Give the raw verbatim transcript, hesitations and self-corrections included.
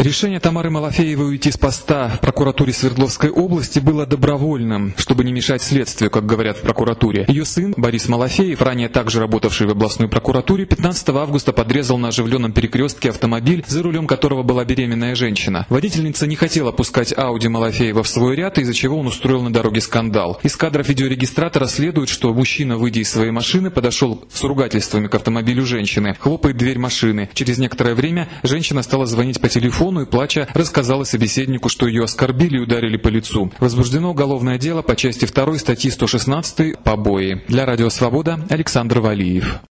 Решение Тамары Малафеевой уйти с поста в прокуратуре Свердловской области было добровольным, чтобы не мешать следствию, как говорят в прокуратуре. Ее сын Борис Малафеев, ранее также работавший в областной прокуратуре, пятнадцатого августа подрезал на оживленном перекрестке автомобиль, за рулем которого была беременная женщина. Водительница не хотела пускать Ауди Малафеева в свой ряд, из-за чего он устроил на дороге скандал. Из кадров видеорегистратора следует, что мужчина, выйдя из своей машины, подошел с ругательствами к автомобилю женщины, хлопает дверь машины. Через некоторое время женщина стала звонить по телефону и, плача, рассказала собеседнику, что ее оскорбили и ударили по лицу. Возбуждено уголовное дело по части второй статьи сто шестнадцать «Побои». Для Радио Свобода Александр Валиев.